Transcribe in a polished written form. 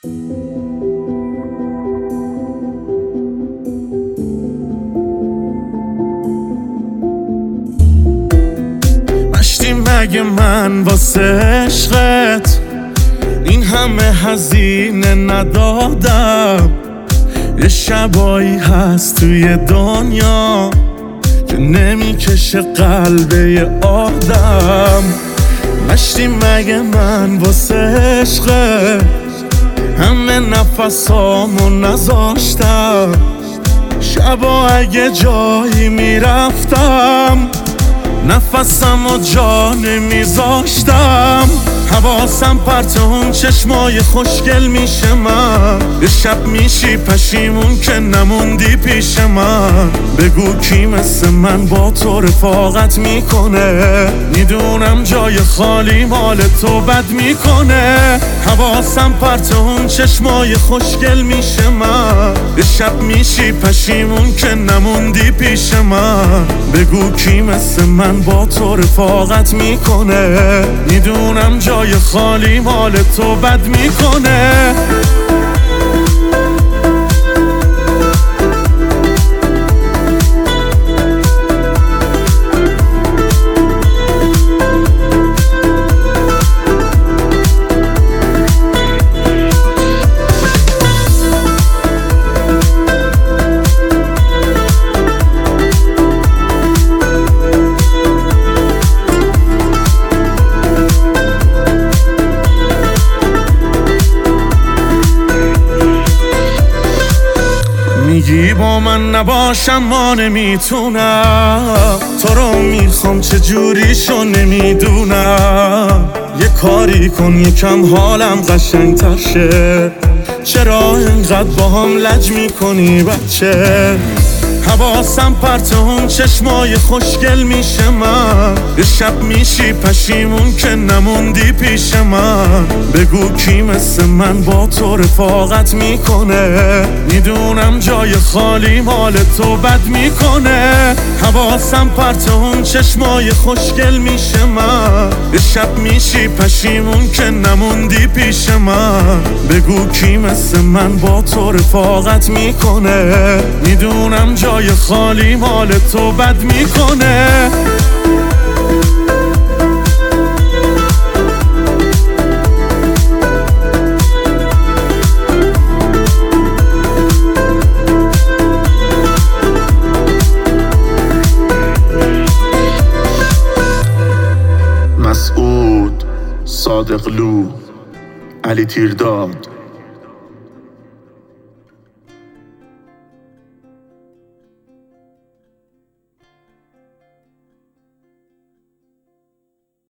مشتی مگه من واسه عشقت این همه هزینه ندادم؟ یه شبایی هست توی دنیا که نمیکشه قلب یه آدم. مشتی مگه من واسه عشقت همه نفسامو نذاشتم؟ شبا اگه جایی میرفتم نفسم و جا نمیذاشتم. حواسم پرت اون چشمای خوشگل میشه من، یه شب میشی پشیمون که نموندی پیش من. بگو کی مثل من با تو رفاقت میکنه؟ میدونم جای خالی مال تو بد میکنه. حواسم پرت اون چشمای خوشگل میشه من، یه شب میشی پشیمون که نموندی پیش من. بگو کی مثل من با تو رفاقت میکنه؟ میدونم جای خالی مال تو بد میکنه. میگی با من نباشم ما نمیتونم، تو رو میخوام چجوریشو نمیدونم. یه کاری کن یکم حالم قشنگتر شه، چرا اینقدر با هم لج میکنی بچه؟ حواسم پرت اون چشمای خوشگل میشه من، یه شب میشی پشیمون که نموندی پیش من. بگو کی مثل من با تو رفاقت میکنه؟ میدونم جای خالی مال تو بد میکنه. حواسم پرت اون چشمای خوشگل میشه من، یه شب میشی پشیمون که نموندی پیش من. بگو کی مثل من با تو رفاقت میکنه؟ میدونم جای خالی مال تو بد میکنه. مسعود صادقلو، علی تیرداد.